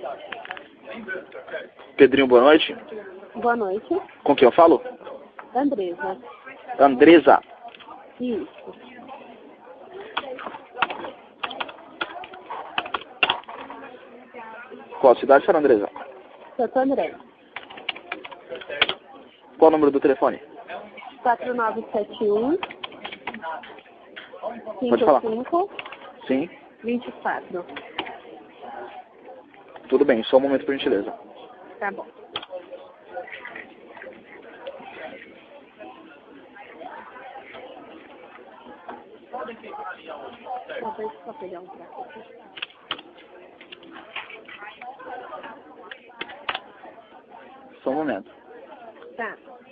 Pedrinho, boa noite. Boa noite. Com quem eu falo? Andresa. Andresa. Isso. Qual cidade, senhora Andresa? Santo André. Qual o número do telefone? 4971 Pode falar. 55 Sim. 24. Tudo bem, só um momento, por gentileza. Tá bom. Só pegar um prato aqui. Só um momento. Tá.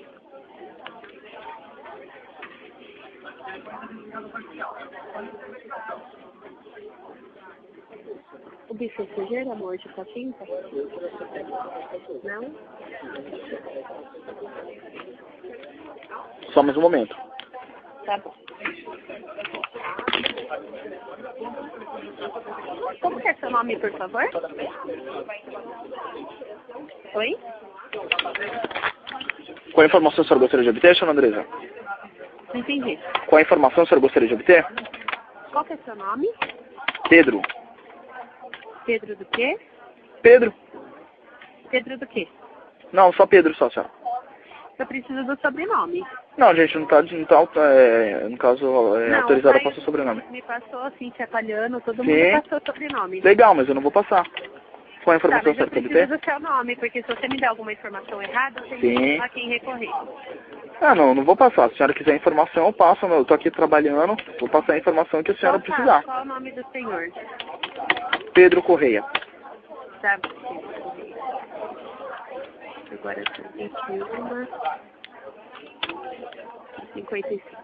O bicho é sujeira, amor, de cotinta? Não? Só mais um momento. Tá bom. Como que é seu nome, por favor? Oi? Qual informação a senhora gostaria de obter, senhora Andresa? Não entendi. Qual informação a senhora gostaria de obter? Qual que é seu nome? Pedro. Pedro do quê? Pedro? Pedro do quê? Não, só Pedro, só, senhora. Eu preciso do sobrenome. Não, gente, não tá no caso, Não, autorizado a pai passar o sobrenome. me passou assim, te atalhando, todo Sim. mundo passou o sobrenome. Legal, mas eu não vou passar. Qual a Tá, informação mas que a eu senhora quer preciso obter? do seu nome, porque se você me der alguma informação errada, eu tenho Sim. a quem recorrer. Ah, não vou passar. Se a senhora quiser informação, eu passo. Eu tô aqui trabalhando, vou passar a informação que a senhora Então, tá, precisar. qual é o nome do senhor? Pedro Correia. Tá. Agora são 21, 55.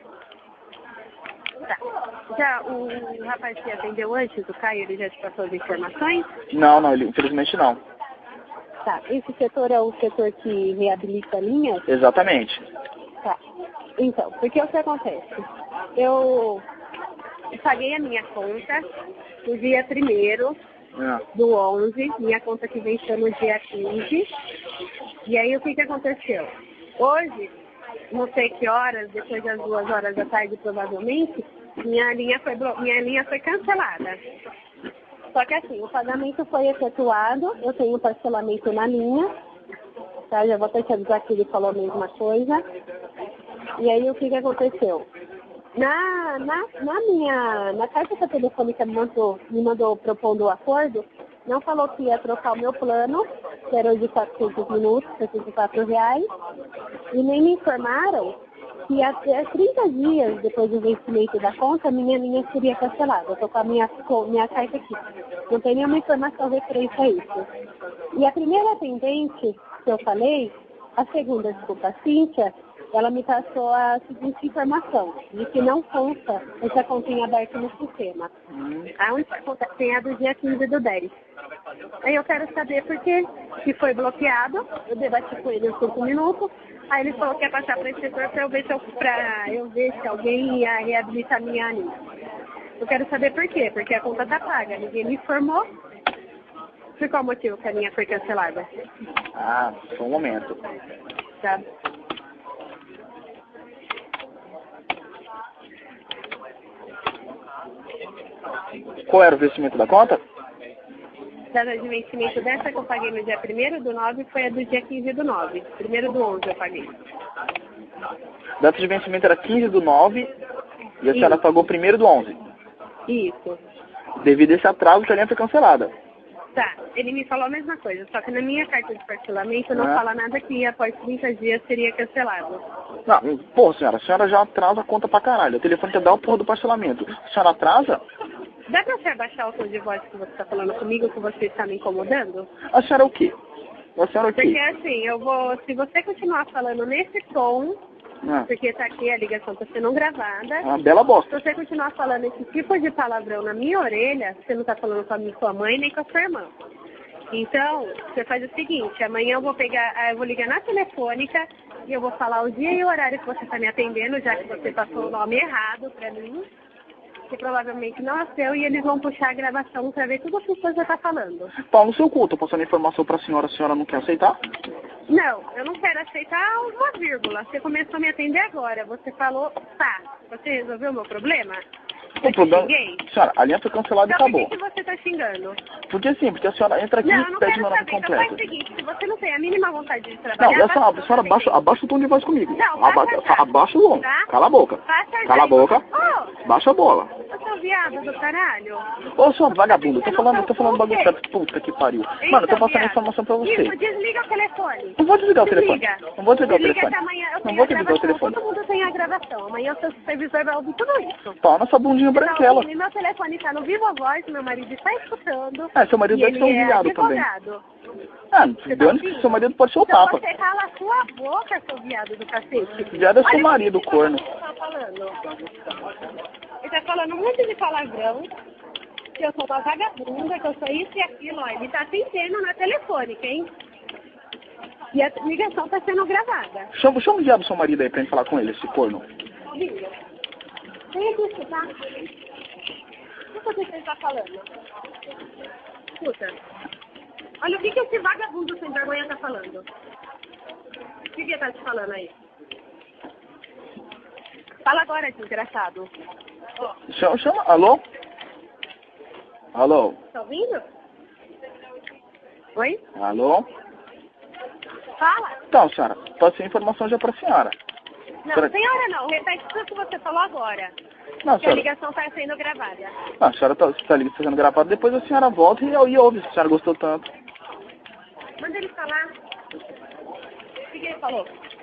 Tá. Já o rapaz que atendeu antes, o Caio, ele já te passou as informações? Não, infelizmente não. Tá. Esse setor é o setor que reabilita linhas? Exatamente. Tá. Então, porque o que acontece? Eu paguei a minha conta no dia 1º do 11, minha conta que venceu no dia 15. E aí o que aconteceu? Hoje, não sei que horas, depois das 2 horas da tarde provavelmente, minha linha foi cancelada. Só que assim, o pagamento foi efetuado, eu tenho parcelamento na linha, tá? Já vou até te avisar que ele falou a mesma coisa. E aí o que aconteceu? Na carta que a telefônica me mandou propondo o acordo, não falou que ia trocar o meu plano, que era o de 400 minutos, R$64, e nem me informaram que até 30 dias depois do vencimento da conta, minha linha seria cancelada. Eu estou com a minha carta aqui. Não tem nenhuma informação referente a isso. E a primeira atendente que eu falei, a segunda, desculpa, a Cíntia, ela me passou a seguinte informação, de que não consta essa continha aberta no sistema. A única conta que tem é a do dia 15 do 10. Aí eu quero saber por que foi bloqueado, eu debati com ele uns 5 minutos, aí ele falou que ia passar para esse setor para eu ver se alguém ia reabilitar minha linha. Eu quero saber por quê, porque a conta tá paga, ninguém me informou. Por qual motivo que a linha foi cancelada? Ah, só um momento. Tá. Qual era o vencimento da conta? Data de vencimento dessa que eu paguei no dia 1º do 9 foi a do dia 15 do 9. 1º do 11 eu paguei. Data de vencimento era 15 do 9 e a senhora pagou 1º do 11. Isso. Devido a esse atraso, a linha foi cancelada. Tá, ele me falou a mesma coisa, só que na minha carta de parcelamento não fala nada que após 30 dias seria cancelado. Não, pô, senhora, a senhora já atrasa a conta pra caralho. O telefone quer dar o porra do parcelamento. A senhora atrasa? Dá pra você abaixar o tom de voz que você está falando comigo, que você está me incomodando? A senhora é o quê? A senhora é o quê? Porque assim, se você continuar falando nesse tom, porque tá aqui, a ligação tá sendo gravada. Uma bela bosta. Se você continuar falando esse tipo de palavrão na minha orelha, você não tá falando com a minha sua mãe nem com a sua irmã. Então, você faz o seguinte, amanhã eu vou ligar na telefônica e eu vou falar o dia e o horário que você está me atendendo, já que você passou o nome errado para mim. que provavelmente não é seu, e eles vão puxar a gravação pra ver tudo o que você tá falando. Pau no seu cu, tô passando informação pra senhora, a senhora não quer aceitar? Não, eu não quero aceitar uma vírgula. Você começou a me atender agora. Você falou, tá. Você resolveu o meu problema? O problema... Senhora, a linha foi cancelada então, e acabou. Por que você tá xingando? Porque sim, porque a senhora entra aqui e pede meu nome completo. Então faz o seguinte, se você não tem a mínima vontade de trabalhar... Não, a senhora abaixa o tom de voz comigo. Não, abaixa o tom. Tá? Cala a boca. Cala a boca. Baixa a bola. Eu sou viado do caralho. Ô, sua vagabunda, eu tô falando bagulho certo. Puta que pariu. Mano, eu tô passando informação pra você. Isso, desliga o telefone. Não vou desligar o telefone. Não vou desligar o telefone. Não vou desligar o telefone. Todo mundo tem a gravação. Amanhã o seu supervisor vai ouvir tudo isso. Pau nessa bundinha branquela. Meu telefone tá no Viva Voz, meu marido está escutando. Seu marido deve ser um viado também. Seu marido pode ser o Papa. Você cala a sua boca, seu viado do cacete. Viado é seu marido, corno. Ele tá falando um monte de palavrão, que eu sou uma vagabunda, que eu sou isso e aquilo, ó. Ele tá tentando na telefônica, hein? E a ligação tá sendo gravada. Chama o viado do seu marido aí pra gente falar com ele, esse corno. Liga. Vem aqui escutar. O que você está falando? Escuta. Olha o que esse vagabundo sem vergonha tá falando. O que ele tá te falando aí? Fala agora, desgraçado. Chama. Alô? Alô? Tá ouvindo? Oi? Alô? Fala. Então, senhora, passei a informação já pra senhora. Não, senhora não. Repete tudo que você falou agora. Não, que a ligação está sendo gravada. Não, a senhora está sendo gravada, depois a senhora volta e ouve, se a senhora gostou tanto. Manda ele falar. O que ele falou?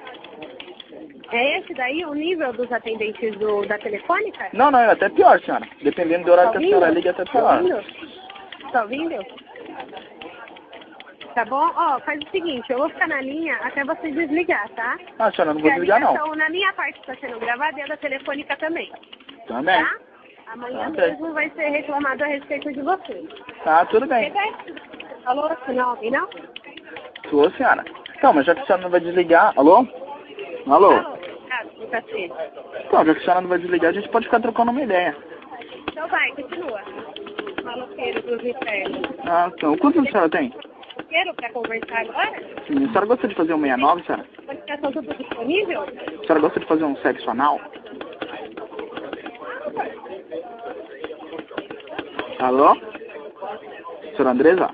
É esse daí o nível dos atendentes da telefônica? Não, é até pior, senhora. Dependendo do horário que a senhora liga, é até pior. Tá ouvindo? Tá bom? Ó, faz o seguinte, eu vou ficar na linha até você desligar, tá? Ah, senhora, não vou desligar, não. Então, na minha parte está sendo gravada e a da telefônica também. Também. Tá? Amanhã mesmo vai ser reclamado a respeito de você. Tá, tudo bem. Alô, você não ouve, não? Sou, senhora. Então, mas já que a senhora não vai desligar... Alô? Alô? Então, já que a senhora não vai desligar, a gente pode ficar trocando uma ideia. Então vai, continua. Maloqueiro dos infernos. Ah, então. Quantos anos a senhora tem? Quero para conversar agora? Sim. A senhora gosta de fazer um 69, senhora? Está tudo disponível? A senhora gosta de fazer um sexo anal? Alô? Senhora Andresa?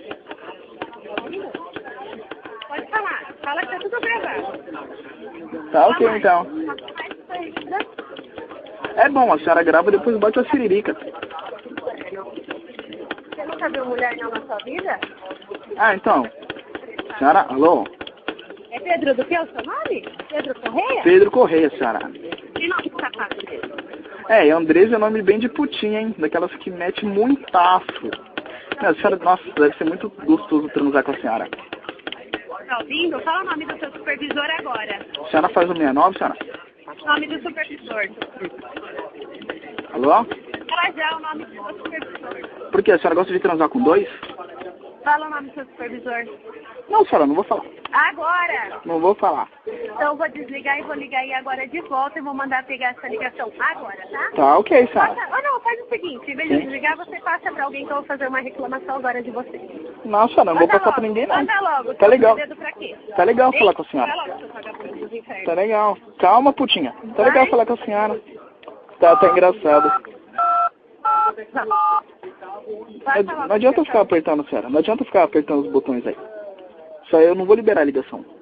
Pode falar. Fala que tá tudo gravado. Tá ok, então. É bom, a senhora grava e depois bate a siririca. Você nunca viu mulher não na sua vida? Ah, então. Senhora, alô? É Pedro do que é o seu nome? Pedro Correia? Pedro Correia, senhora. Que nome de sapato dele? É, Andresa é nome bem de putinha, hein? Daquelas que mete muitaço. A senhora, nossa, deve ser muito gostoso transar com a senhora. Tá ouvindo? Fala o nome do seu supervisor agora. A senhora faz o 69, senhora? Nome do supervisor. Alô? Fala já o nome do seu supervisor. Por quê? A senhora gosta de transar com dois? Fala o nome do seu supervisor. Não, senhora, não vou falar. Agora! Não vou falar. Então eu vou desligar e vou ligar aí agora de volta e vou mandar pegar essa ligação agora, tá? Tá, ok, senhora. Não, faz o seguinte, em vez de desligar, você passa pra alguém que eu vou fazer uma reclamação agora de você. Não, senhora, não vou passar pra ninguém, não. Manda logo. Tá legal. Dedo pra quê? Tá legal falar com a senhora. Fala logo, seu vagabundo dos infernos. Tá legal. Calma, putinha. Tá legal falar com a senhora. Tá engraçado. Não adianta ficar apertando, senhora. Não adianta ficar apertando os botões aí. Só eu não vou liberar a ligação.